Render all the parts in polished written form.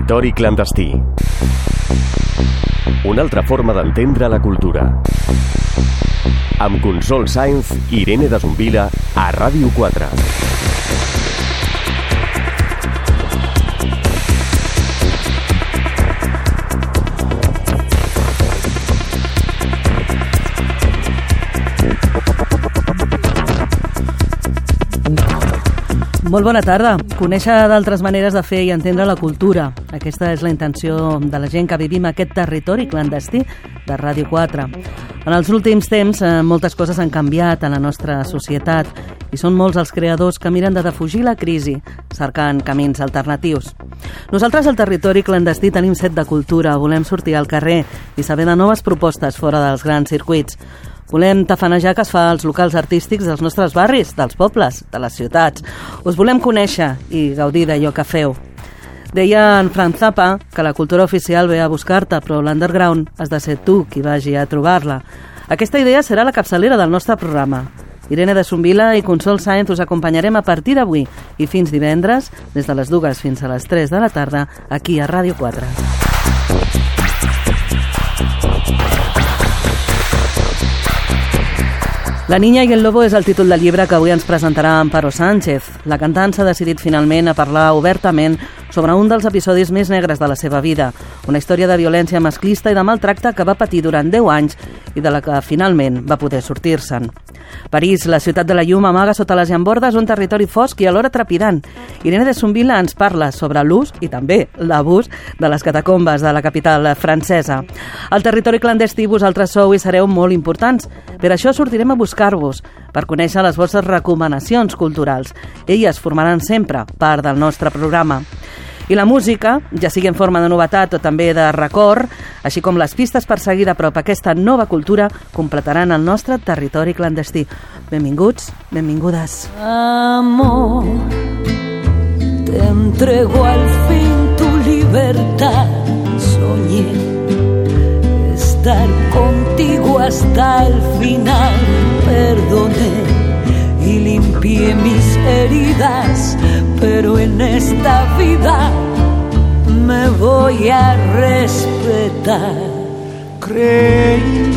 Territori clandestí. Una altra forma d'entendre la cultura. Amb Consol Sáenz i Irene de Zumbila a Ràdio 4. Molt bona tarda. Conèixer d'altres maneres de fer i entendre la cultura. Aquesta és la intenció de la gent que vivim aquest territori clandestí de Ràdio 4. En els últims temps, moltes coses han canviat en la nostra societat i són molts els creadors que miren de defugir la crisi, cercant camins alternatius. Nosaltres al territori clandestí tenim set de cultura, volem sortir al carrer i saber de noves propostes fora dels grans circuits. Volem tafanejar que es fa als locals artístics dels nostres barris, dels pobles, de les ciutats. Us volem conèixer i gaudir d'allò que feu. Deia en Frank Zappa que la cultura oficial ve a buscar-te, però l'underground has de ser tu qui vagi a trobar-la. Aquesta idea serà la capçalera del nostre programa. Irene de Zumbila i Consol Sáenz us acompanyarem a partir d'avui i fins divendres, des de les 2 fins a les 3 de la tarda, aquí a Ràdio 4. La niña y el lobo és el títol del llibre que avui ens presentarà Amparo Sánchez. La cantant s'ha decidit finalment a parlar obertament sobre un dels episodis més negres de la seva vida, una història de violència masclista i de maltracte que va patir durant 10 anys i de la que finalment va poder sortir-se'n. París, la ciutat de la llum, amaga sota les llambordes un territori fosc i alhora trepidant. Irene de Zumbila ens parla sobre l'ús i també l'abús de les catacombes de la capital francesa. Al territori clandestí vosaltres sou i sereu molt importants. Per això sortirem a buscar-vos, per conèixer les vostres recomanacions culturals. Elles formaran sempre part del nostre programa. I la música, ja sigui en forma de novetat o també de record, així com les pistes per seguir de prop aquesta nova cultura, completaran el nostre territori clandestí. Benvinguts, benvingudes. Amor, te entrego al fin tu libertad. Soñé estar contigo hasta el final. Perdoné y limpié mis heridas, pero en esta vida me voy a respetar. Creí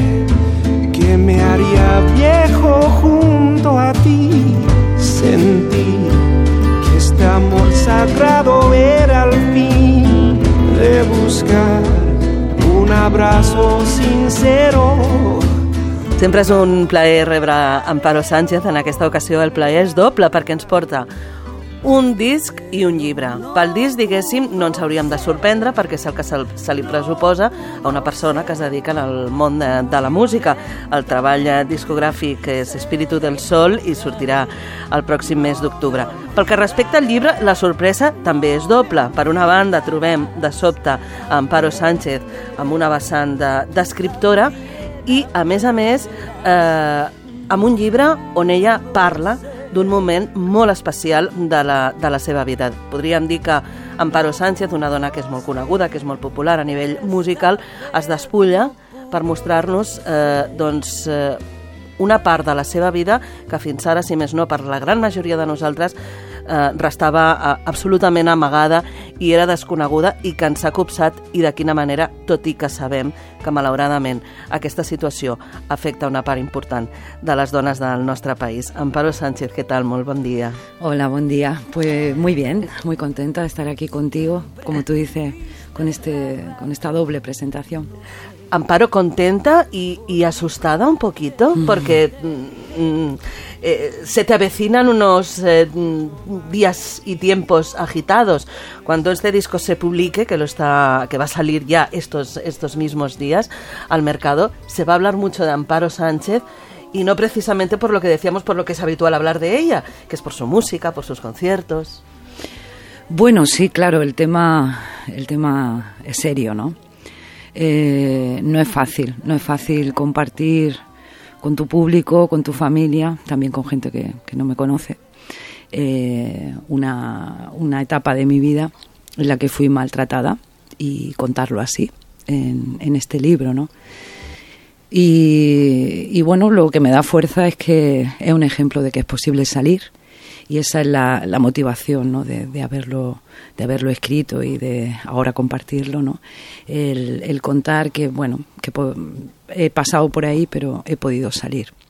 que me haría viejo junto a ti. Sentí que este amor sagrado era el fin de buscar un abrazo sincero. Sempre és un plaer rebre Amparo Sánchez. En aquesta ocasió el plaer és doble perquè ens porta un disc i un llibre. Pel disc, diguéssim, no ens hauríem de sorprendre perquè és el que se li pressuposa a una persona que es dedica al món de la música. El treball discogràfic és Espíritu del Sol i sortirà el pròxim mes d'octubre. Pel que respecta al llibre, la sorpresa també és doble. Per una banda, trobem de sobte a Amparo Sánchez amb una vessant d'escriptora i, a més, amb un llibre on ella parla d'un moment molt especial de la seva vida. Podríem dir que Amparo Sánchez, una dona que és molt coneguda, que és molt popular a nivell musical, es despulla per mostrar-nos una part de la seva vida que fins ara, si més no, per la gran majoria de nosaltres, restava absolutament amagada i era desconeguda i que ens ha copsat, i de quina manera, tot i que sabem que malauradament aquesta situació afecta una part important de les dones del nostre país. Amparo Sánchez, ¿qué tal? Molt bon dia. Hola, buen día. Pues muy bien, muy contenta de estar aquí contigo, como tú dices, con esta doble presentación. Amparo, contenta y asustada un poquito, porque se te avecinan unos días y tiempos agitados. Cuando este disco se publique, que va a salir ya estos mismos días al mercado, se va a hablar mucho de Amparo Sánchez, y no precisamente por lo que decíamos, por lo que es habitual hablar de ella, que es por su música, por sus conciertos. Bueno, sí, claro, el tema es serio, ¿no? No es fácil compartir con tu público, con tu familia, también con gente que no me conoce, una etapa de mi vida en la que fui maltratada, y contarlo así en este libro, ¿no? Y bueno, lo que me da fuerza es que es un ejemplo de que es posible salir Y esa es la motivación, ¿no? de haberlo escrito y de ahora compartirlo, ¿no? El contar que, bueno, que he pasado por ahí, pero he podido salir.